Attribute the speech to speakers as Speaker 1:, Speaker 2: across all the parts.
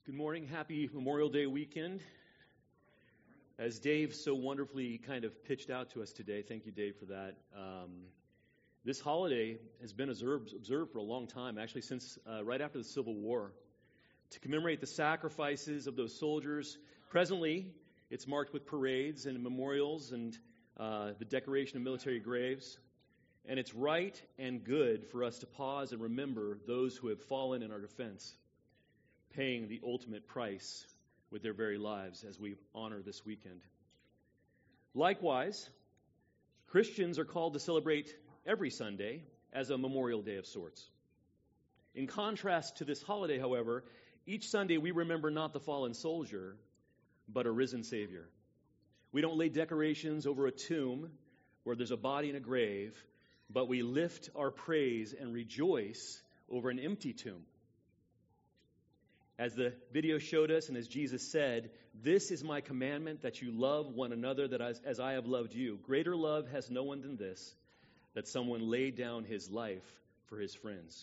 Speaker 1: Good morning. Happy Memorial Day weekend. As Dave so wonderfully kind of pitched out to us today, thank you, Dave, for that. This holiday has been observed for a long time, actually since right after the Civil War, to commemorate the sacrifices of those soldiers. Presently, it's marked with parades and memorials and the decoration of military graves. And it's right and good for us to pause and remember those who have fallen in our defense, paying the ultimate price with their very lives as we honor this weekend. Likewise, Christians are called to celebrate every Sunday as a memorial day of sorts. In contrast to this holiday, however, each Sunday we remember not the fallen soldier, but a risen Savior. We don't lay decorations over a tomb where there's a body in a grave, but we lift our praise and rejoice over an empty tomb. As the video showed us, and as Jesus said, "This is my commandment, that you love one another that as I have loved you. Greater love has no one than this, that someone laid down his life for his friends."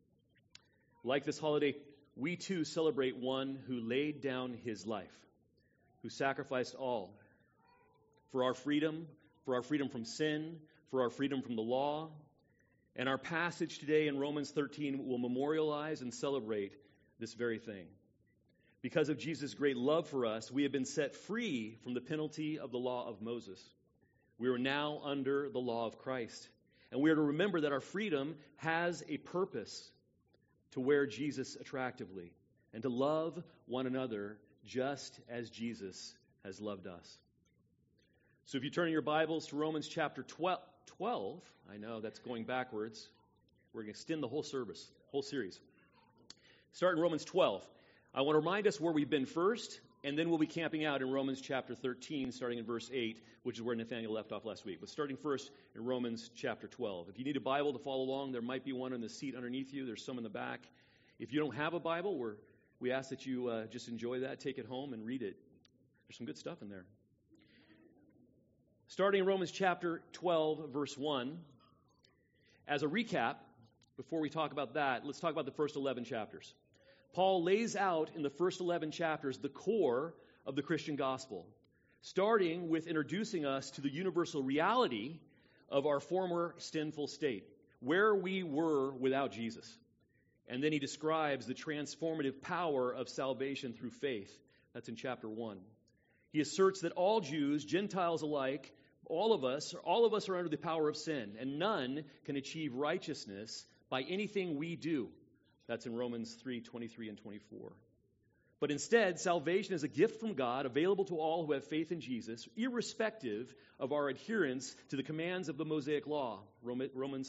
Speaker 1: Like this holiday, we too celebrate one who laid down his life, who sacrificed all for our freedom from sin, for our freedom from the law. And our passage today in Romans 13 will memorialize and celebrate this very thing. Because of Jesus' great love for us, we have been set free from the penalty of the law of Moses. We are now under the law of Christ. And we are to remember that our freedom has a purpose: to wear Jesus attractively and to love one another just as Jesus has loved us. So if you turn in your Bibles to Romans chapter 12, I know that's going backwards. We're going to extend the whole series. Start in Romans 12. I want to remind us where we've been first, and then we'll be camping out in Romans chapter 13, starting in verse 8, which is where Nathaniel left off last week. But starting first in Romans chapter 12. If you need a Bible to follow along, there might be one in the seat underneath you. There's some in the back. If you don't have a Bible, we ask that you just enjoy that, take it home, and read it. There's some good stuff in there. Starting in Romans chapter 12, verse 1. As a recap, before we talk about that, let's talk about the first 11 chapters. Paul lays out in the first 11 chapters the core of the Christian gospel, starting with introducing us to the universal reality of our former sinful state, where we were without Jesus. And then he describes the transformative power of salvation through faith. That's in chapter 1. He asserts that all Jews, Gentiles alike, all of us are under the power of sin, and none can achieve righteousness by anything we do. That's in Romans 3:23 and 24. But instead, salvation is a gift from God available to all who have faith in Jesus, irrespective of our adherence to the commands of the Mosaic law. Romans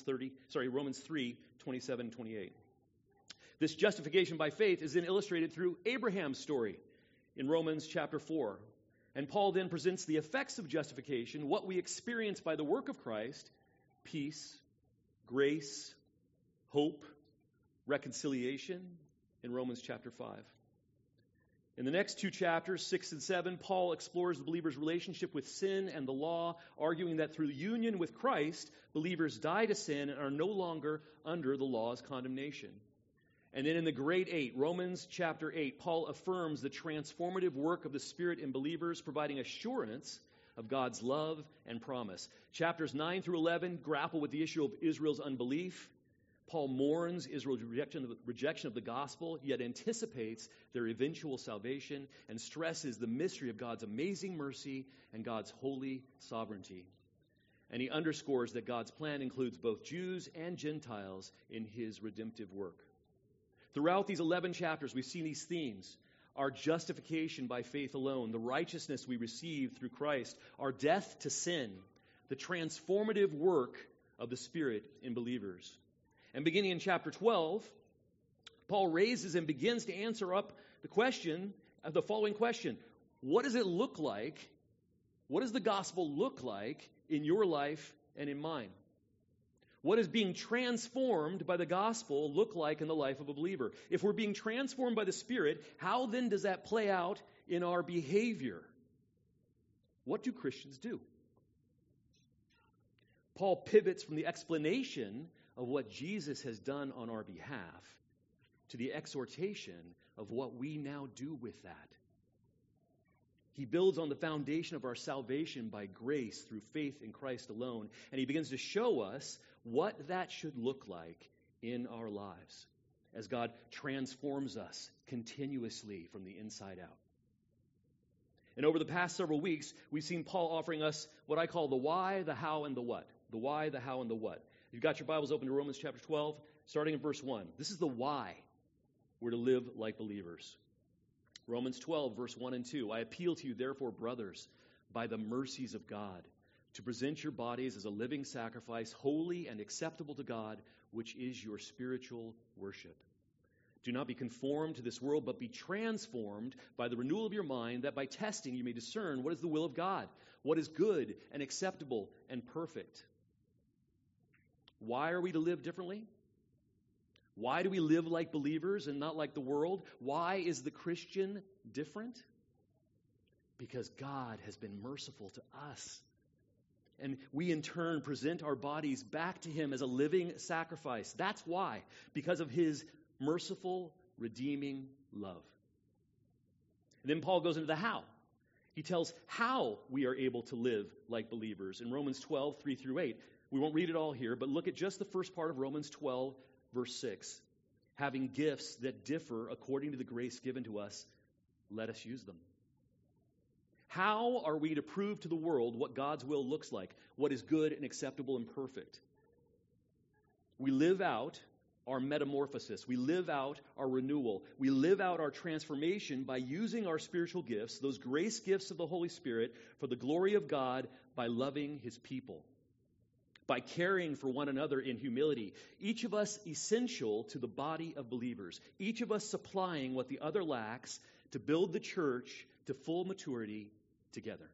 Speaker 1: 3:27 and 28. This justification by faith is then illustrated through Abraham's story in Romans chapter 4. And Paul then presents the effects of justification, what we experience by the work of Christ: peace, grace, hope, reconciliation, in Romans chapter 5. In the next two chapters, 6 and 7, Paul explores the believer's relationship with sin and the law, arguing that through union with Christ, believers die to sin and are no longer under the law's condemnation. And then in the great 8, Romans chapter 8, Paul affirms the transformative work of the Spirit in believers, providing assurance of God's love and promise. Chapters 9 through 11 grapple with the issue of Israel's unbelief. Paul mourns Israel's rejection of the gospel, yet anticipates their eventual salvation and stresses the mystery of God's amazing mercy and God's holy sovereignty. And he underscores that God's plan includes both Jews and Gentiles in his redemptive work. Throughout these 11 chapters, we've seen these themes: our justification by faith alone, the righteousness we receive through Christ, our death to sin, the transformative work of the Spirit in believers. And beginning in chapter 12, Paul raises and begins to answer up the following question: what does it look like? What does the gospel look like in your life and in mine? What does being transformed by the gospel look like in the life of a believer? If we're being transformed by the Spirit, how then does that play out in our behavior? What do Christians do? Paul pivots from the explanation of what Jesus has done on our behalf to the exhortation of what we now do with that. He builds on the foundation of our salvation by grace through faith in Christ alone, and he begins to show us what that should look like in our lives as God transforms us continuously from the inside out. And over the past several weeks, we've seen Paul offering us what I call the why, the how, and the what. The why, the how, and the what. You've got your Bibles open to Romans chapter 12, starting in verse 1. This is the why we're to live like believers. Romans 12, verse 1 and 2. I appeal to you, therefore, brothers, by the mercies of God, to present your bodies as a living sacrifice, holy and acceptable to God, which is your spiritual worship. Do not be conformed to this world, but be transformed by the renewal of your mind, that by testing you may discern what is the will of God, what is good and acceptable and perfect. Why are we to live differently? Why do we live like believers and not like the world? Why is the Christian different? Because God has been merciful to us. And we in turn present our bodies back to him as a living sacrifice. That's why. Because of his merciful, redeeming love. And then Paul goes into the how. He tells how we are able to live like believers in Romans 12, 3 through 8. We won't read it all here, but look at just the first part of Romans 12, verse 6. Having gifts that differ according to the grace given to us, let us use them. How are we to prove to the world what God's will looks like, what is good and acceptable and perfect? We live out our metamorphosis. We live out our renewal. We live out our transformation by using our spiritual gifts, those grace gifts of the Holy Spirit, for the glory of God by loving his people, by caring for one another in humility, each of us essential to the body of believers, each of us supplying what the other lacks to build the church to full maturity together.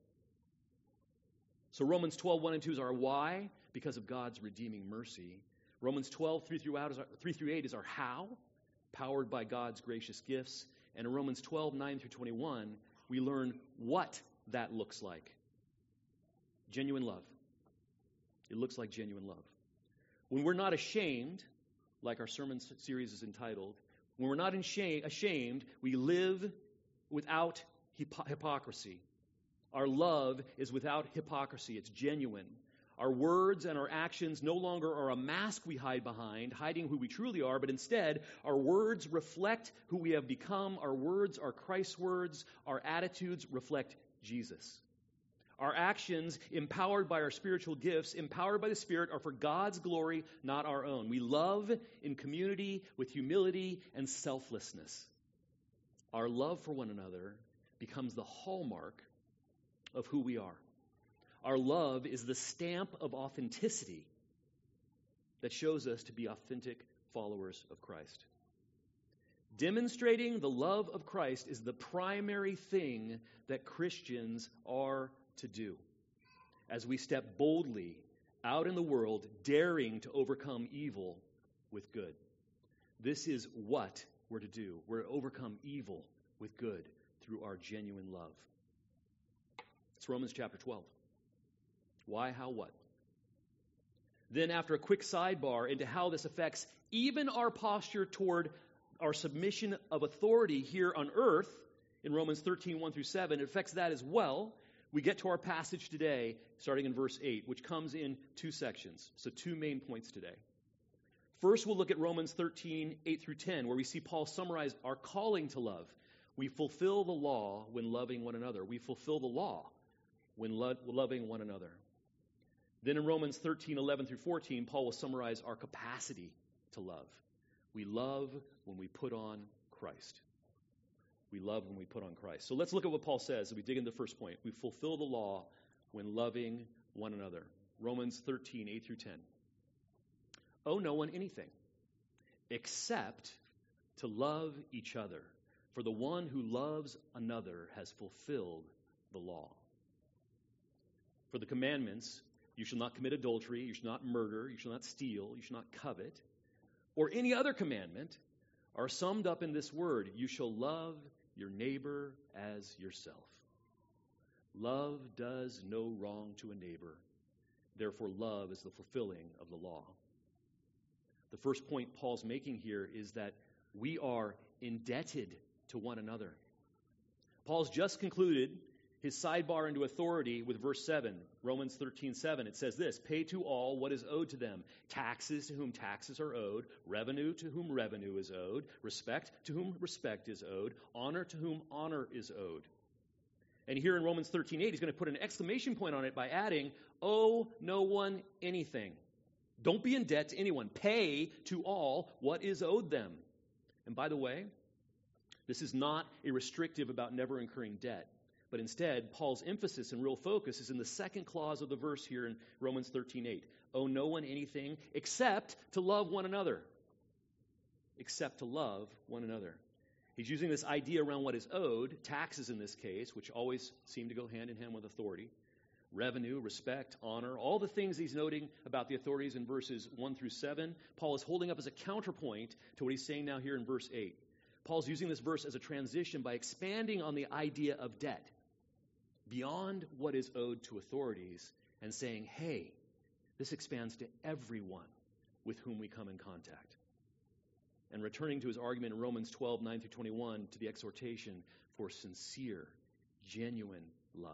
Speaker 1: So Romans 12, 1 and 2 is our why, because of God's redeeming mercy. Romans 12, 3 through 8 is our how, powered by God's gracious gifts. And in Romans 12, 9 through 21, we learn what that looks like. Genuine love. It looks like genuine love. When we're not ashamed, like our sermon series is entitled, when we're not ashamed, we live without hypocrisy. Our love is without hypocrisy. It's genuine. Our words and our actions no longer are a mask we hide behind, hiding who we truly are, but instead, our words reflect who we have become. Our words are Christ's words. Our attitudes reflect Jesus. Our actions, empowered by our spiritual gifts, empowered by the Spirit, are for God's glory, not our own. We love in community with humility and selflessness. Our love for one another becomes the hallmark of who we are. Our love is the stamp of authenticity that shows us to be authentic followers of Christ. Demonstrating the love of Christ is the primary thing that Christians are to do as we step boldly out in the world, daring to overcome evil with good. This is what we're to do. We're to overcome evil with good through our genuine love. It's Romans chapter 12. Why, how, what? Then after a quick sidebar into how this affects even our posture toward our submission of authority here on earth, in Romans 13, 1 through 7, it affects that as well. We get to our passage today, starting in verse 8, which comes in two sections. So 2 main points today. First, we'll look at Romans 13, 8 through 10, where we see Paul summarize our calling to love. We fulfill the law when loving one another. We fulfill the law when loving one another. Then in Romans 13, 11 through 14, Paul will summarize our capacity to love. We love when we put on Christ. We love when we put on Christ. So let's look at what Paul says as we dig into the first point. We fulfill the law when loving one another. Romans 13, 8 through 10. Owe no one anything except to love each other. For the one who loves another has fulfilled the law. For the commandments, you shall not commit adultery, you shall not murder, you shall not steal, you shall not covet, or any other commandment, are summed up in this word: you shall love your neighbor as yourself. Love does no wrong to a neighbor. Therefore, love is the fulfilling of the law. The first point Paul's making here is that We are indebted to one another. Paul's just concluded his sidebar into authority with verse 7, Romans 13:7. It says this, pay to all what is owed to them, taxes to whom taxes are owed, revenue to whom revenue is owed, respect to whom respect is owed, honor to whom honor is owed. And here in Romans 13:8, he's going to put an exclamation point on it by adding, owe no one anything. Don't be in debt to anyone. Pay to all what is owed them. And by the way, this is not a restrictive about never incurring debt. But instead, Paul's emphasis and real focus is in the second clause of the verse here in Romans 13:8. Owe no one anything except to love one another. Except to love one another. He's using this idea around what is owed, taxes in this case, which always seem to go hand in hand with authority, revenue, respect, honor, all the things he's noting about the authorities in verses 1 through 7, Paul is holding up as a counterpoint to what he's saying now here in verse 8. Paul's using this verse as a transition by expanding on the idea of debt beyond what is owed to authorities and saying, hey, this expands to everyone with whom we come in contact. And returning to his argument in Romans 12:9 through 21 to the exhortation for sincere, genuine love.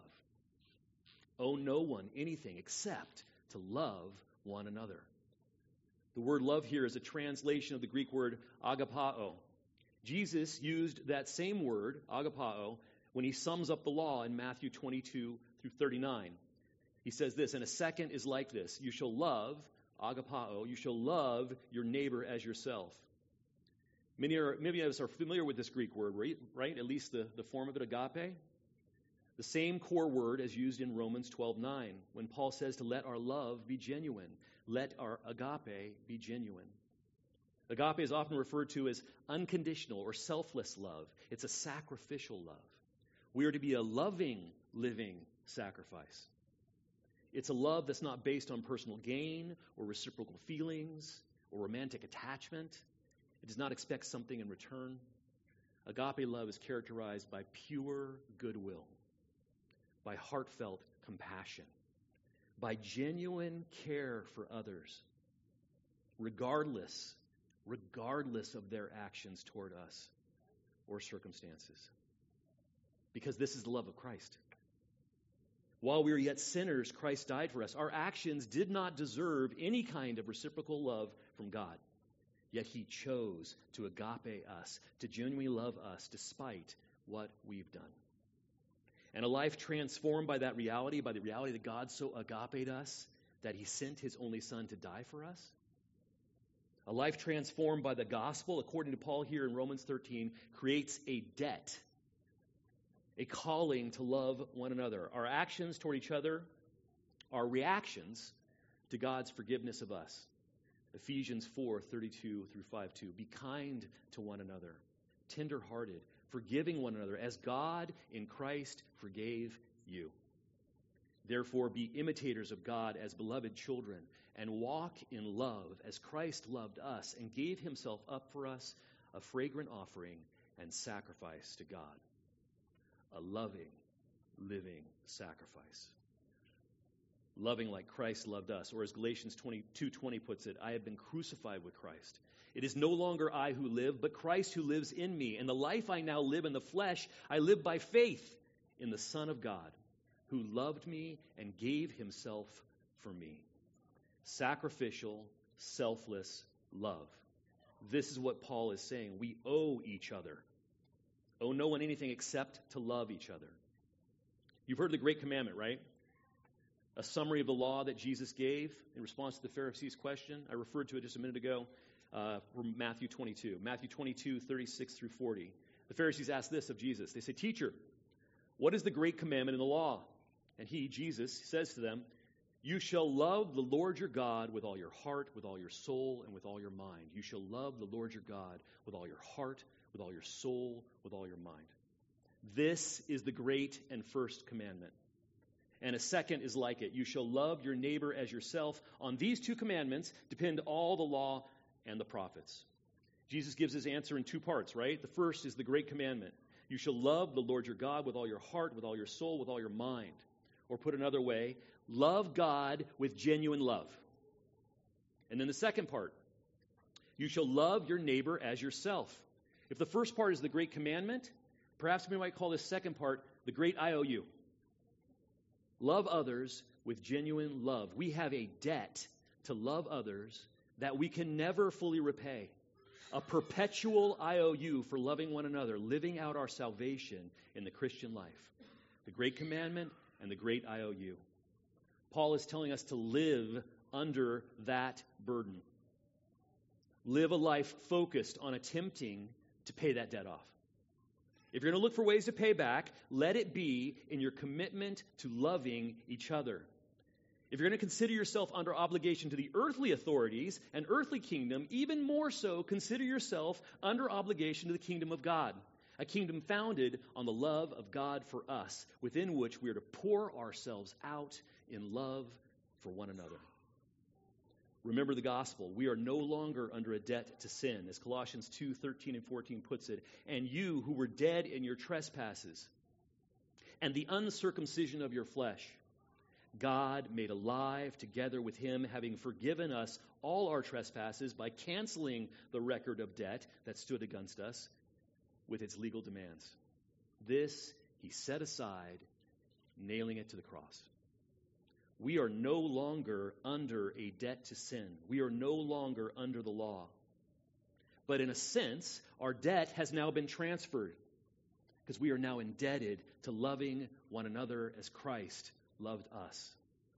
Speaker 1: Owe no one anything except to love one another. The word love here is a translation of the Greek word agapao. Jesus used that same word, agapao, when he sums up the law in Matthew 22 through 39. He says this, and a second is like this. You shall love, agapao, you shall love your neighbor as yourself. Many of us are familiar with this Greek word, right? At least the form of it, agape. The same core word as used in Romans 12:9, when Paul says to let our love be genuine. Let our agape be genuine. Agape is often referred to as unconditional or selfless love. It's a sacrificial love. We are to be a loving, living sacrifice. It's a love that's not based on personal gain or reciprocal feelings or romantic attachment. It does not expect something in return. Agape love is characterized by pure goodwill, by heartfelt compassion, by genuine care for others, regardless of their actions toward us or circumstances. Because this is the love of Christ. While we were yet sinners, Christ died for us. Our actions did not deserve any kind of reciprocal love from God. Yet he chose to agape us, to genuinely love us despite what we've done. And a life transformed by that reality, by the reality that God so agaped us, that he sent his only son to die for us. A life transformed by the gospel, according to Paul here in Romans 13, creates a debt, a calling to love one another. Our actions toward each other are reactions to God's forgiveness of us. Ephesians 4:32 through 5:2. Be kind to one another, tender-hearted, forgiving one another, as God in Christ forgave you. Therefore, be imitators of God as beloved children, and walk in love as Christ loved us and gave himself up for us, a fragrant offering and sacrifice to God. A loving, living sacrifice. Loving like Christ loved us, or as Galatians 2:20 puts it, I have been crucified with Christ. It is no longer I who live, but Christ who lives in me. And the life I now live in the flesh, I live by faith in the Son of God, who loved me and gave himself for me. Sacrificial, selfless love. This is what Paul is saying. We owe each other. Owe no one anything except to love each other. You've heard the Great Commandment, right? A summary of the law that Jesus gave in response to the Pharisees' question. I referred to it just a minute ago from Matthew 22. Matthew 22:36 through 40. The Pharisees asked this of Jesus. They say, Teacher, what is the great commandment in the law? And he, Jesus, says to them, you shall love the Lord your God with all your heart, with all your soul, and with all your mind. You shall love the Lord your God with all your heart, with all your soul, with all your mind. This is the great and first commandment. And a second is like it. You shall love your neighbor as yourself. On these two commandments depend all the law and the prophets. Jesus gives his answer in two parts, right? The first is the great commandment. You shall love the Lord your God with all your heart, with all your soul, with all your mind. Or put another way, love God with genuine love. And then the second part, you shall love your neighbor as yourself. If the first part is the great commandment, perhaps we might call this second part the great IOU. Love others with genuine love. We have a debt to love others that we can never fully repay. A perpetual IOU for loving one another, living out our salvation in the Christian life. The great commandment and the great IOU. Paul is telling us to live under that burden. Live a life focused on attempting to pay that debt off. If you're going to look for ways to pay back, let it be in your commitment to loving each other. If you're going to consider yourself under obligation to the earthly authorities and earthly kingdom, even more so, consider yourself under obligation to the kingdom of God, a kingdom founded on the love of God for us, within which we are to pour ourselves out in love for one another. Remember the gospel. We are no longer under a debt to sin, as Colossians 2:13 and 14 puts it. And you who were dead in your trespasses and the uncircumcision of your flesh, God made alive together with him, having forgiven us all our trespasses by canceling the record of debt that stood against us with its legal demands. This he set aside, nailing it to the cross. We are no longer under a debt to sin. We are no longer under the law. But in a sense, our debt has now been transferred because we are now indebted to loving one another as Christ loved us.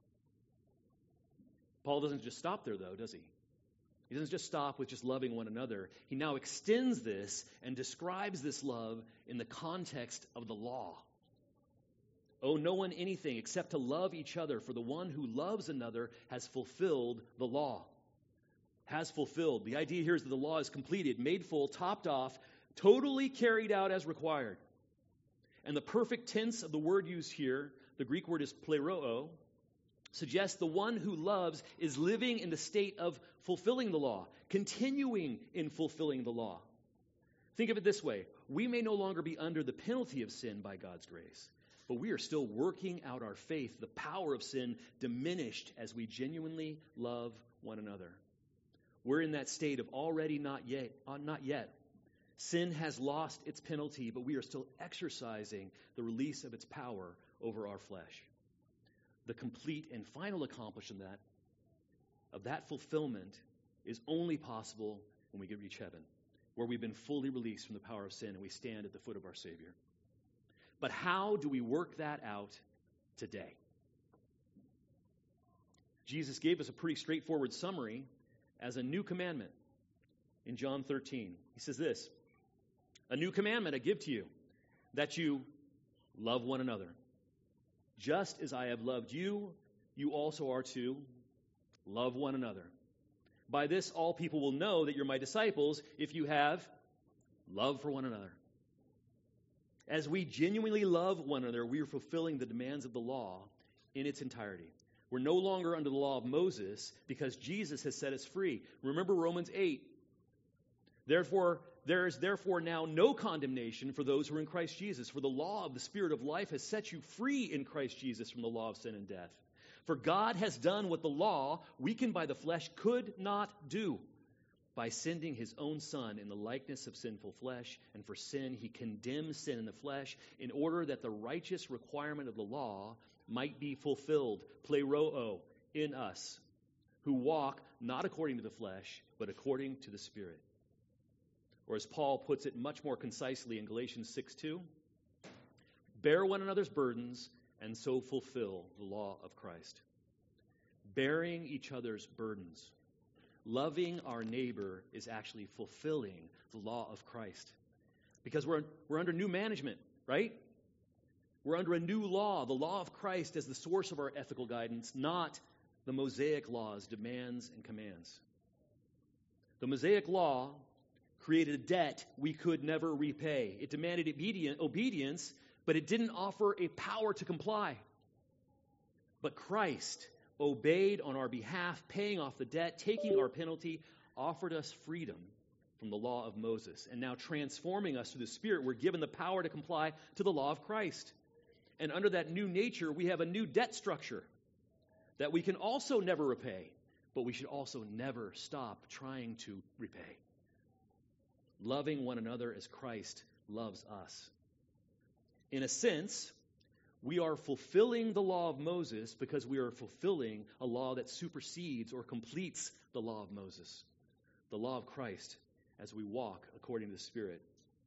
Speaker 1: Paul doesn't just stop there, though, does he? He doesn't just stop with just loving one another. He now extends this and describes this love in the context of the law. Owe no one anything except to love each other, for the one who loves another has fulfilled the law. Has fulfilled. The idea here is that the law is completed, made full, topped off, totally carried out as required. And the perfect tense of the word used here, the Greek word is pleroo, suggests the one who loves is living in the state of fulfilling the law, continuing in fulfilling the law. Think of it this way. We may no longer be under the penalty of sin by God's grace, but we are still working out our faith, the power of sin diminished as we genuinely love one another. We're in that state of already not yet. Sin has lost its penalty, but we are still exercising the release of its power over our flesh. The complete and final accomplishment of that fulfillment is only possible when we reach heaven, where we've been fully released from the power of sin and we stand at the foot of our Savior. But how do we work that out today? Jesus gave us a pretty straightforward summary as a new commandment in John 13. He says this, "A new commandment I give to you, that you love one another. Just as I have loved you, you also are to love one another. By this all people will know that you're my disciples if you have love for one another." As we genuinely love one another, we are fulfilling the demands of the law in its entirety. We're no longer under the law of Moses because Jesus has set us free. Remember Romans 8. There is therefore now no condemnation for those who are in Christ Jesus. For the law of the Spirit of life has set you free in Christ Jesus from the law of sin and death. For God has done what the law, weakened by the flesh, could not do. By sending his own Son in the likeness of sinful flesh, and for sin he condemned sin in the flesh, in order that the righteous requirement of the law might be fulfilled, pleroo, in us, who walk not according to the flesh, but according to the Spirit. Or as Paul puts it much more concisely in Galatians 6:2, bear one another's burdens and so fulfill the law of Christ. Bearing each other's burdens. Loving our neighbor is actually fulfilling the law of Christ. Because we're under new management, right? We're under a new law, the law of Christ as the source of our ethical guidance, not the Mosaic law's demands and commands. The Mosaic law created a debt we could never repay. It demanded obedience, but it didn't offer a power to comply. But Christ obeyed on our behalf, paying off the debt, taking our penalty, offered us freedom from the law of Moses. And now transforming us through the Spirit, we're given the power to comply to the law of Christ. And under that new nature, we have a new debt structure that we can also never repay, but we should also never stop trying to repay. loving one another as Christ loves us. In a sense, we are fulfilling the law of Moses because we are fulfilling a law that supersedes or completes the law of Moses, the law of Christ, as we walk according to the Spirit.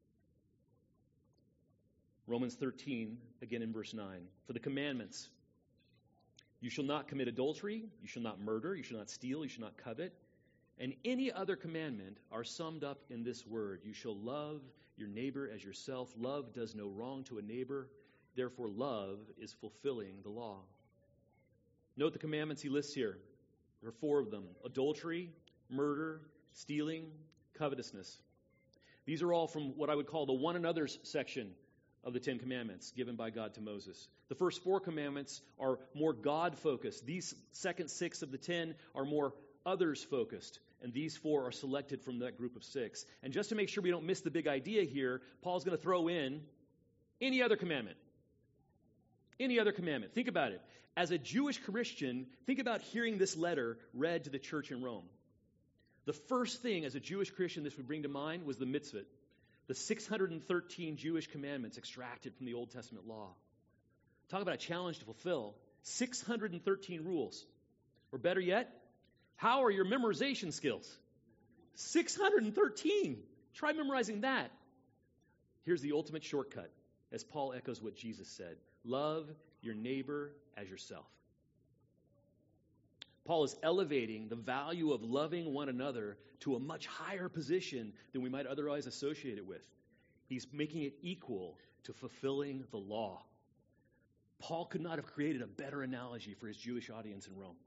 Speaker 1: Romans 13, again in verse 9. For the commandments, you shall not commit adultery, you shall not murder, you shall not steal, you shall not covet, and any other commandment are summed up in this word: you shall love your neighbor as yourself. Love does no wrong to a neighbor. Therefore, love is fulfilling the law. Note the commandments he lists here. There are 4 of them: adultery, murder, stealing, covetousness. These are all from what I would call the one another's section of the 10 commandments given by God to Moses. The first 4 commandments are more God-focused. These second 6 of the 10 are more others-focused. And these 4 are selected from that group of 6. And just to make sure we don't miss the big idea here, Paul's going to throw in any other commandment. Any other commandment. Think about it. As a Jewish Christian, think about hearing this letter read to the church in Rome. The first thing as a Jewish Christian this would bring to mind was the mitzvot, the 613 Jewish commandments extracted from the Old Testament law. Talk about a challenge to fulfill. 613 rules. Or better yet, how are your memorization skills? 613. Try memorizing that. Here's the ultimate shortcut, as Paul echoes what Jesus said: love your neighbor as yourself. Paul is elevating the value of loving one another to a much higher position than we might otherwise associate it with. He's making it equal to fulfilling the law. Paul could not have created a better analogy for his Jewish audience in Rome.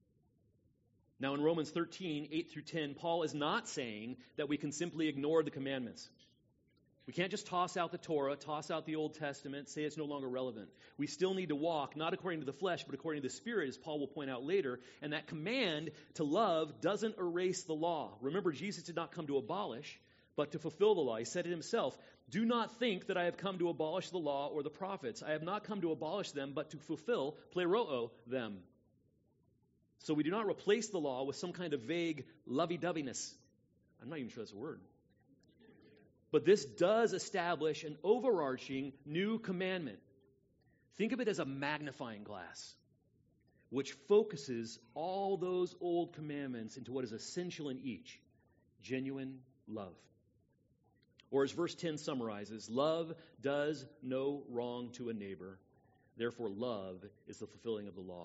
Speaker 1: Now, in Romans 13, 8 through 10, Paul is not saying that we can simply ignore the commandments. We can't just toss out the Torah, toss out the Old Testament, say it's no longer relevant. We still need to walk, not according to the flesh, but according to the Spirit, as Paul will point out later. And that command to love doesn't erase the law. Remember, Jesus did not come to abolish, but to fulfill the law. He said it himself: do not think that I have come to abolish the law or the prophets. I have not come to abolish them, but to fulfill, pleroo, them. So we do not replace the law with some kind of vague lovey-doveyness. I'm not even sure that's a word. But this does establish an overarching new commandment. Think of it as a magnifying glass, which focuses all those old commandments into what is essential in each: genuine love. Or as verse 10 summarizes, love does no wrong to a neighbor. Therefore, love is the fulfilling of the law.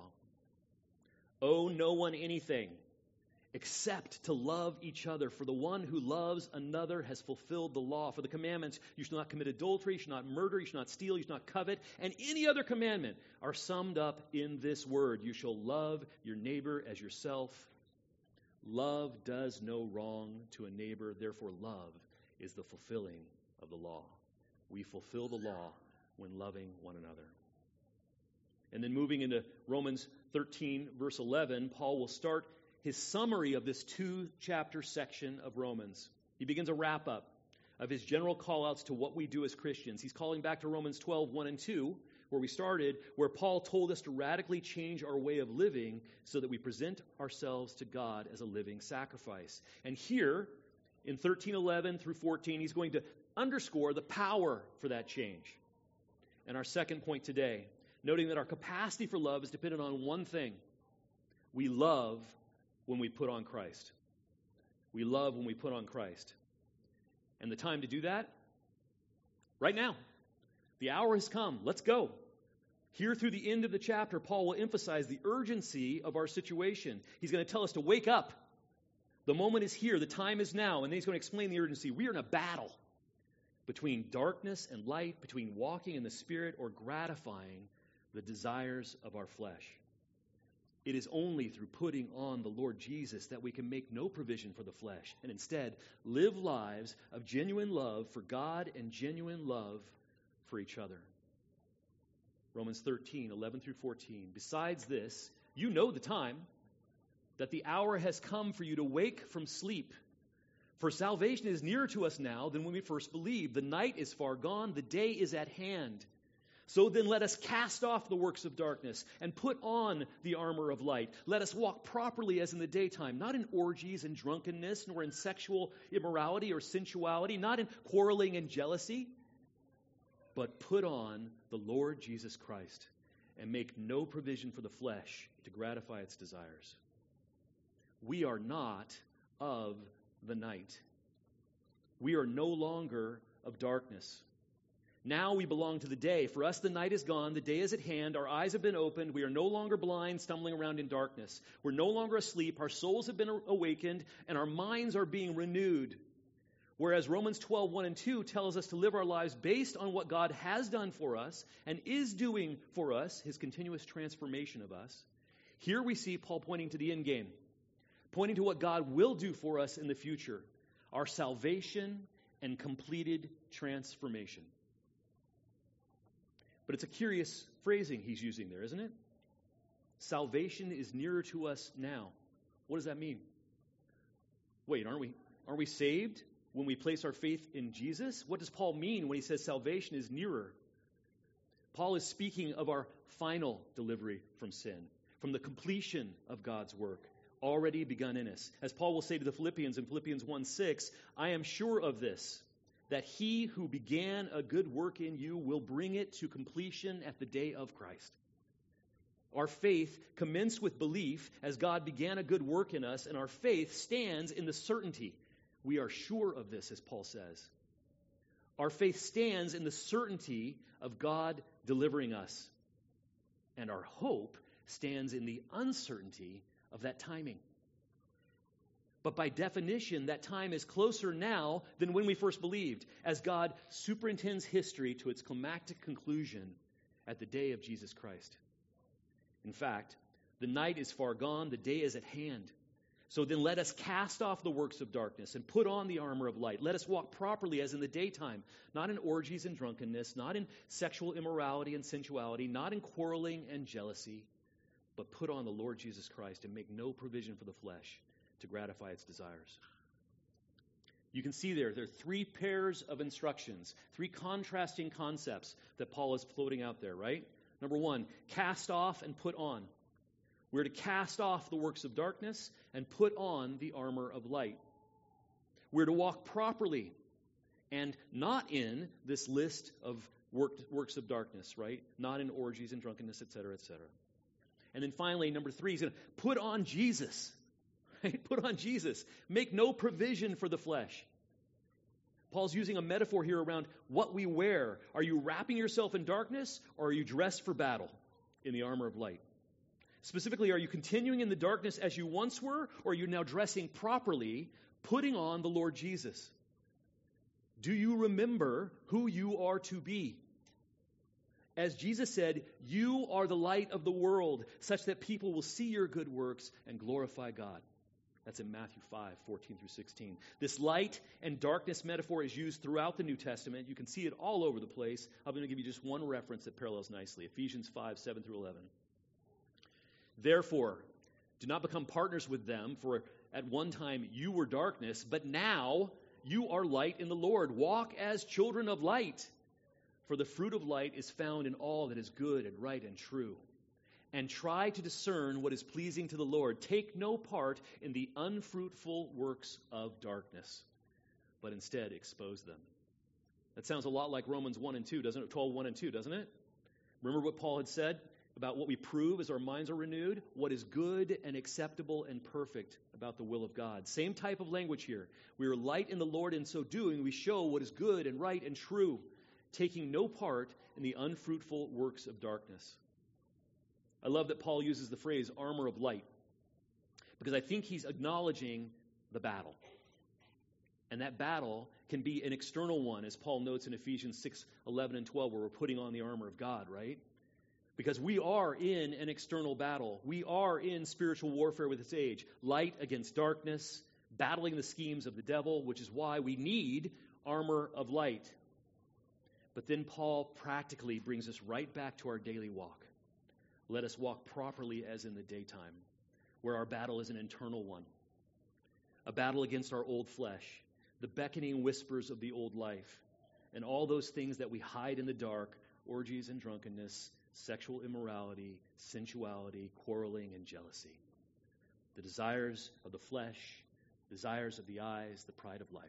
Speaker 1: Owe no one anything except to love each other, for the one who loves another has fulfilled the law. For the commandments: you shall not commit adultery, you shall not murder, you shall not steal, you shall not covet, and any other commandment are summed up in this word: you shall love your neighbor as yourself. Love does no wrong to a neighbor, therefore love is the fulfilling of the law. We fulfill the law when loving one another. And then moving into Romans 13, verse 11, Paul will start his summary of this 2-chapter section of Romans. He begins a wrap-up of his general call-outs to what we do as Christians. He's calling back to Romans 12, 1 and 2, where we started, where Paul told us to radically change our way of living so that we present ourselves to God as a living sacrifice. And here, in 13:11 through 14, he's going to underscore the power for that change. And our second point today, noting that our capacity for love is dependent on one thing: we love when we put on Christ. We love when we put on Christ. And the time to do that? Right now. The hour has come. Let's go. Here through the end of the chapter, Paul will emphasize the urgency of our situation. He's going to tell us to wake up. The moment is here. The time is now. And then he's going to explain the urgency. We are in a battle between darkness and light, between walking in the Spirit or gratifying the desires of our flesh. It is only through putting on the Lord Jesus that we can make no provision for the flesh and instead live lives of genuine love for God and genuine love for each other. Romans 13, 11 through 14. Besides this, you know the time, that the hour has come for you to wake from sleep. For salvation is nearer to us now than when we first believed. The night is far gone, the day is at hand. So then let us cast off the works of darkness and put on the armor of light. Let us walk properly as in the daytime, not in orgies and drunkenness, nor in sexual immorality or sensuality, not in quarreling and jealousy, but put on the Lord Jesus Christ and make no provision for the flesh to gratify its desires. We are not of the night. We are no longer of darkness. Now we belong to the day. For us, the night is gone. The day is at hand. Our eyes have been opened. We are no longer blind, stumbling around in darkness. We're no longer asleep. Our souls have been awakened, and our minds are being renewed. Whereas Romans 12:1 and 2 tells us to live our lives based on what God has done for us and is doing for us, his continuous transformation of us. Here we see Paul pointing to the end game, pointing to what God will do for us in the future, our salvation and completed transformation. But it's a curious phrasing he's using there, isn't it? Salvation is nearer to us now. What does that mean? Wait, aren't we saved when we place our faith in Jesus? What does Paul mean when he says salvation is nearer? Paul is speaking of our final delivery from sin, from the completion of God's work already begun in us. As Paul will say to the Philippians in Philippians 1:6, I am sure of this, that he who began a good work in you will bring it to completion at the day of Christ. Our faith commenced with belief as God began a good work in us, and our faith stands in the certainty. We are sure of this, as Paul says. Our faith stands in the certainty of God delivering us, and our hope stands in the uncertainty of that timing. But by definition, that time is closer now than when we first believed, as God superintends history to its climactic conclusion at the day of Jesus Christ. In fact, the night is far gone, the day is at hand. So then let us cast off the works of darkness and put on the armor of light. Let us walk properly as in the daytime, not in orgies and drunkenness, not in sexual immorality and sensuality, not in quarreling and jealousy, but put on the Lord Jesus Christ and make no provision for the flesh to gratify its desires. You can see there are three pairs of instructions, three contrasting concepts that Paul is floating out there, right? Number one, cast off and put on. We're to cast off the works of darkness and put on the armor of light. We're to walk properly and not in this list of works of darkness, right? Not in orgies and drunkenness, etc., etc. And then finally, number three, he's going to put on Jesus. Right? Put on Jesus. Make no provision for the flesh. Paul's using a metaphor here around what we wear. Are you wrapping yourself in darkness, or are you dressed for battle in the armor of light? Specifically, are you continuing in the darkness as you once were, or are you now dressing properly, putting on the Lord Jesus? Do you remember who you are to be? As Jesus said, you are the light of the world, such that people will see your good works and glorify God. That's in Matthew 5:14-16. This light and darkness metaphor is used throughout the New Testament. You can see it all over the place. I'm going to give you just one reference that parallels nicely. Ephesians 5:7-11. Therefore, do not become partners with them, for at one time you were darkness, but now you are light in the Lord. Walk as children of light. For the fruit of light is found in all that is good and right and true. And try to discern what is pleasing to the Lord. Take no part in the unfruitful works of darkness, but instead expose them. That sounds a lot like Romans 1 and 2, doesn't it? 12:1 and 2, doesn't it? Remember what Paul had said about what we prove as our minds are renewed? What is good and acceptable and perfect about the will of God. Same type of language here. We are light in the Lord, in so doing we show what is good and right and true, taking no part in the unfruitful works of darkness. I love that Paul uses the phrase armor of light, because I think he's acknowledging the battle. And that battle can be an external one, as Paul notes in Ephesians 6:11 and 12, where we're putting on the armor of God, right? Because we are in an external battle. We are in spiritual warfare with this age. Light against darkness, battling the schemes of the devil, which is why we need armor of light. But then Paul practically brings us right back to our daily walk. Let us walk properly as in the daytime, where our battle is an internal one. A battle against our old flesh, the beckoning whispers of the old life, and all those things that we hide in the dark orgies and drunkenness, sexual immorality, sensuality, quarreling, and jealousy. The desires of the flesh, desires of the eyes, the pride of life.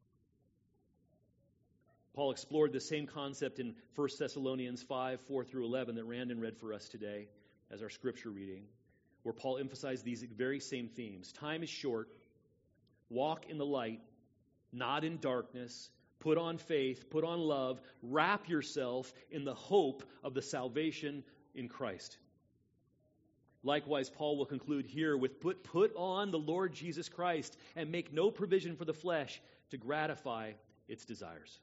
Speaker 1: Paul explored the same concept in 1 Thessalonians 5, 4 through 11 that Randon read for us today as our scripture reading, where Paul emphasized these very same themes. Time is short. Walk in the light, not in darkness. Put on faith, put on love. Wrap yourself in the hope of the salvation in Christ. Likewise, Paul will conclude here with put on the Lord Jesus Christ and make no provision for the flesh to gratify its desires.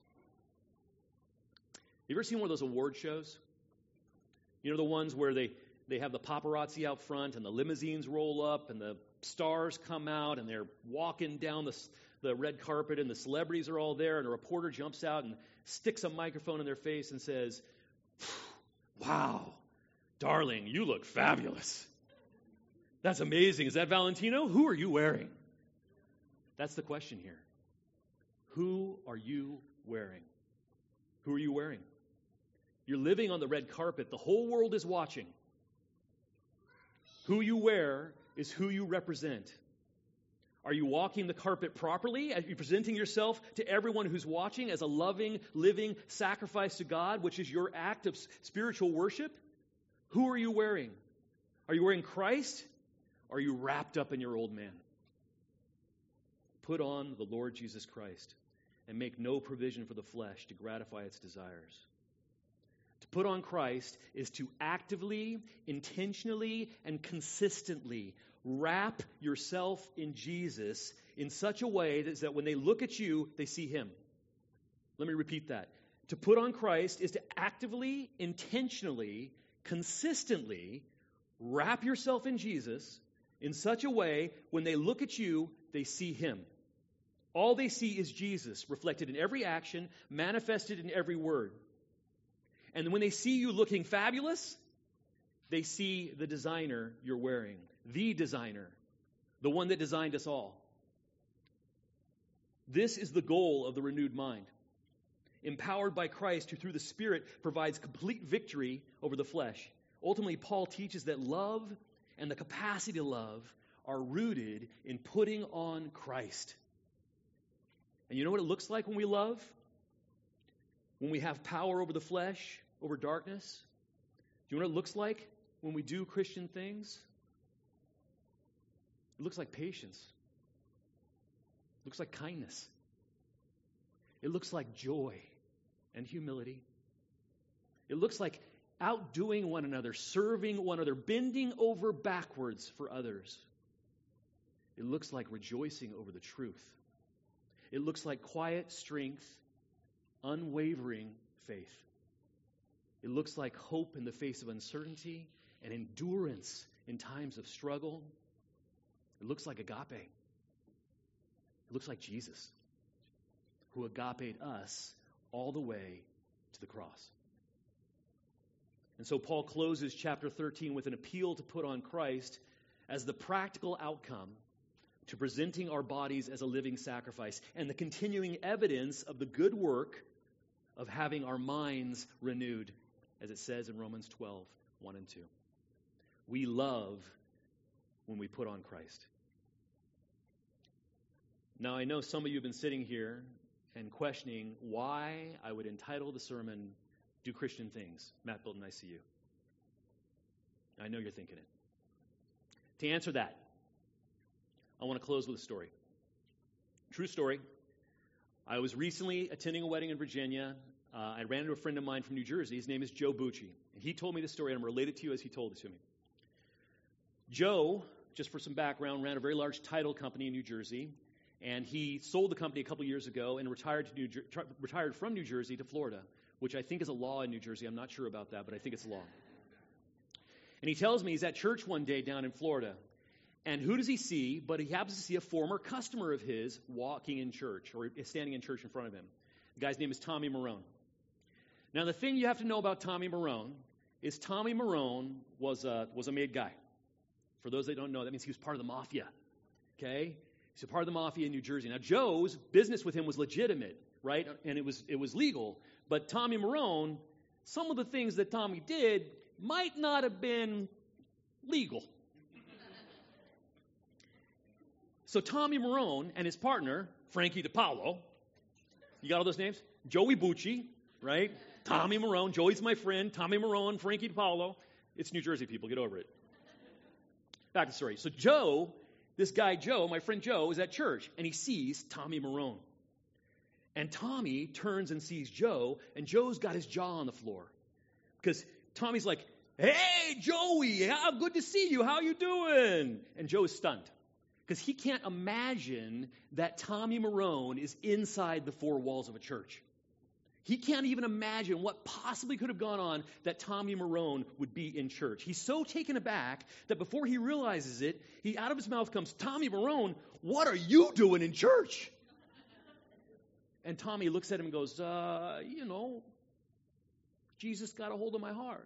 Speaker 1: You ever seen one of those award shows? You know, the ones where they have the paparazzi out front and the limousines roll up and the stars come out and they're walking down the red carpet and the celebrities are all there and a reporter jumps out and sticks a microphone in their face and says, "Wow, darling, you look fabulous. That's amazing. Is that Valentino? Who are you wearing?" That's the question here. Who are you wearing? Who are you wearing? You're living on the red carpet. The whole world is watching. Who you wear is who you represent. Are you walking the carpet properly? Are you presenting yourself to everyone who's watching as a loving, living sacrifice to God, which is your act of spiritual worship? Who are you wearing? Are you wearing Christ? Or are you wrapped up in your old man? Put on the Lord Jesus Christ and make no provision for the flesh to gratify its desires. To put on Christ is to actively, intentionally, and consistently wrap yourself in Jesus in such a way that when they look at you, they see Him. Let me repeat that. To put on Christ is to actively, intentionally, consistently wrap yourself in Jesus in such a way when they look at you, they see Him. All they see is Jesus reflected in every action, manifested in every word. And when they see you looking fabulous, they see the designer you're wearing, the designer, the one that designed us all. This is the goal of the renewed mind. Empowered by Christ, who through the Spirit provides complete victory over the flesh. Ultimately, Paul teaches that love and the capacity to love are rooted in putting on Christ. And you know what it looks like when we love? When we have power over the flesh, over darkness? Do you know what it looks like when we do Christian things? It looks like patience. It looks like kindness. It looks like joy and humility. It looks like outdoing one another, serving one another, bending over backwards for others. It looks like rejoicing over the truth. It looks like quiet strength, unwavering faith. It looks like hope in the face of uncertainty and endurance in times of struggle. It looks like agape. It looks like Jesus, who agaped us all the way to the cross. And so Paul closes chapter 13 with an appeal to put on Christ as the practical outcome to presenting our bodies as a living sacrifice and the continuing evidence of the good work of having our minds renewed, as it says in Romans 12, 1 and 2. We love when we put on Christ. Now, I know some of you have been sitting here and questioning why I would entitle the sermon, Do Christian Things. Matt Bilton, I see you. I know you're thinking it. To answer that, I want to close with a story. True story. I was recently attending a wedding in Virginia. I ran into a friend of mine from New Jersey. His name is Joe Bucci. And he told me this story, and I'm related to you as he told it to me. Joe, just for some background, ran a very large title company in New Jersey. And he sold the company a couple years ago and retired from New Jersey to Florida, which I think is a law in New Jersey. I'm not sure about that, but I think it's a law. And he tells me he's at church one day down in Florida. And who does he see? But he happens to see a former customer of his walking in church or standing in church in front of him. The guy's name is Tommy Marone. Now, the thing you have to know about Tommy Marone is Tommy Marone was a made guy. For those that don't know, that means he was part of the mafia. Okay? He's a part of the mafia in New Jersey. Now, Joe's business with him was legitimate, right? And it was legal. But Tommy Marone some of the things that Tommy did might not have been legal. So Tommy Marone and his partner, Frankie DiPaolo, you got all those names? Joey Bucci, right? Tommy Marone, Joey's my friend, Tommy Marone, Frankie DiPaolo. It's New Jersey people, get over it. Back to the story. So Joe, this guy Joe, my friend Joe, is at church, and he sees Tommy Marone. And Tommy turns and sees Joe, and Joe's got his jaw on the floor. Because Tommy's like, hey, Joey, good to see you. How you doing? And Joe is stunned. Because he can't imagine that Tommy Marone is inside the four walls of a church. He can't even imagine what possibly could have gone on that Tommy Marone would be in church. He's so taken aback that before he realizes it, out of his mouth comes, Tommy Marone, what are you doing in church? And Tommy looks at him and goes, Jesus got a hold of my heart.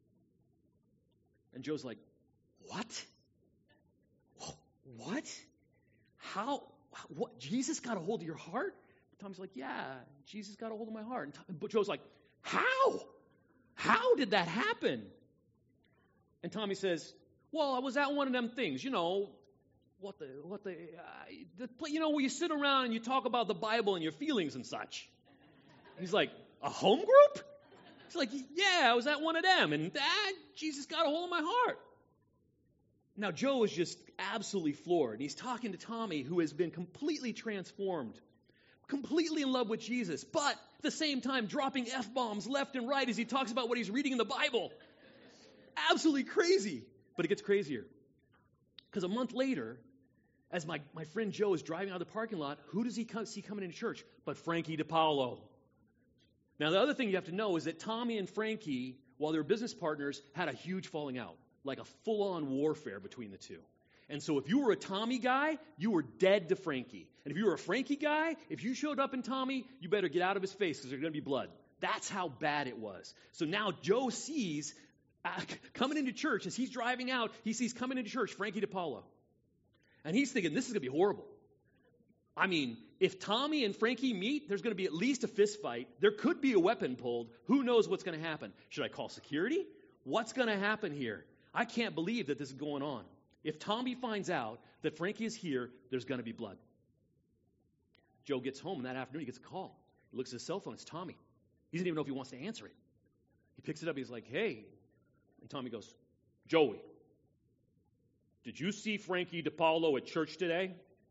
Speaker 1: And Joe's like, what? What? How? What? Jesus got a hold of your heart? Tommy's like, yeah, Jesus got a hold of my heart. But Joe's like, how? How did that happen? And Tommy says, well, I was at one of them things, where you sit around and you talk about the Bible and your feelings and such. He's like, a home group? He's like, yeah, I was at one of them, and Jesus got a hold of my heart. Now, Joe is just absolutely floored. And he's talking to Tommy, who has been completely transformed, completely in love with Jesus, but at the same time dropping F-bombs left and right as he talks about what he's reading in the Bible. Absolutely crazy. But it gets crazier. Because a month later, as my friend Joe is driving out of the parking lot, who does he see coming into church but Frankie DiPaolo? Now, the other thing you have to know is that Tommy and Frankie, while they were business partners, had a huge falling out, like a full-on warfare between the two. And so if you were a Tommy guy, you were dead to Frankie. And if you were a Frankie guy, if you showed up in Tommy, you better get out of his face because there's going to be blood. That's how bad it was. So now Joe sees, coming into church, as he's driving out, he sees coming into church Frankie DiPaolo. And he's thinking, this is going to be horrible. I mean, if Tommy and Frankie meet, there's going to be at least a fist fight. There could be a weapon pulled. Who knows what's going to happen? Should I call security? What's going to happen here? I can't believe that this is going on. If Tommy finds out that Frankie is here, there's going to be blood. Joe gets home, and that afternoon he gets a call. He looks at his cell phone. It's Tommy. He doesn't even know if he wants to answer it. He picks it up. He's like, hey. And Tommy goes, Joey, did you see Frankie DiPaolo at church today?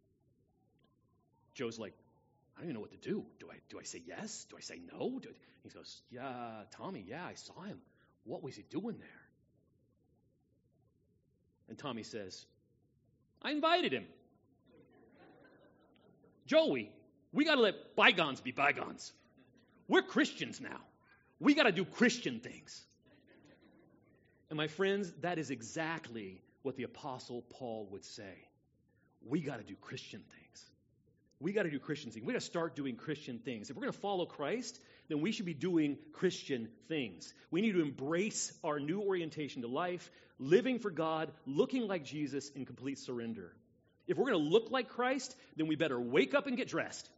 Speaker 1: Joe's like, I don't even know what to do. Do I say yes? Do I say no? He goes, yeah, Tommy, yeah, I saw him. What was he doing there? And Tommy says, I invited him. Joey, we got to let bygones be bygones. We're Christians now. We got to do Christian things. And my friends, that is exactly what the Apostle Paul would say. We got to do Christian things. We got to do Christian things. We got to start doing Christian things. If we're going to follow Christ, then we should be doing Christian things. We need to embrace our new orientation to life, living for God, looking like Jesus in complete surrender. If we're going to look like Christ, then we better wake up and get dressed.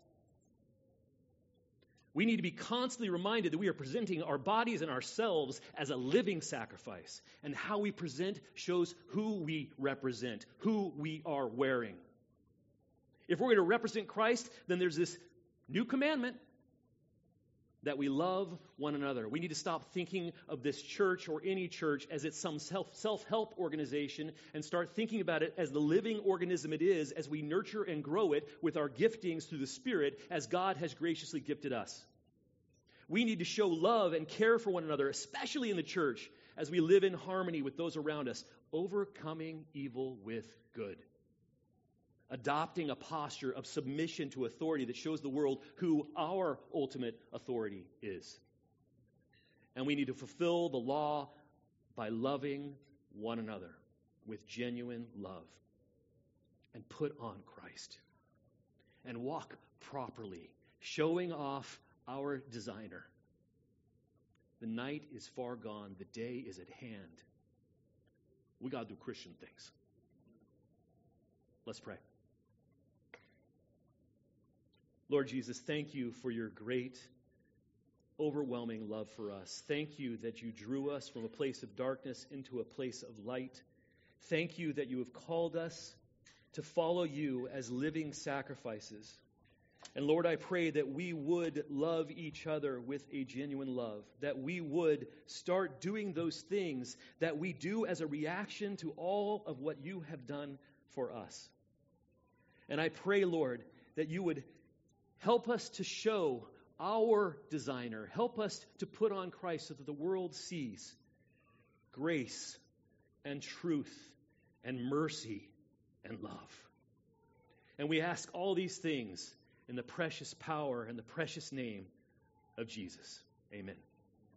Speaker 1: We need to be constantly reminded that we are presenting our bodies and ourselves as a living sacrifice. And how we present shows who we represent, who we are wearing. If we're going to represent Christ, then there's this new commandment that we love one another. We need to stop thinking of this church or any church as it's some self-help organization and start thinking about it as the living organism it is as we nurture and grow it with our giftings through the Spirit as God has graciously gifted us. We need to show love and care for one another, especially in the church, as we live in harmony with those around us, overcoming evil with good. Adopting a posture of submission to authority that shows the world who our ultimate authority is. And we need to fulfill the law by loving one another with genuine love and put on Christ and walk properly, showing off our designer. The night is far gone. The day is at hand. We got to do Christian things. Let's pray. Lord Jesus, thank you for your great overwhelming love for us. Thank you that you drew us from a place of darkness into a place of light. Thank you that you have called us to follow you as living sacrifices. And Lord, I pray that we would love each other with a genuine love, that we would start doing those things that we do as a reaction to all of what you have done for us. And I pray, Lord, that you would help us to show our designer, help us to put on Christ so that the world sees grace and truth and mercy and love. And we ask all these things in the precious power and the precious name of Jesus. Amen.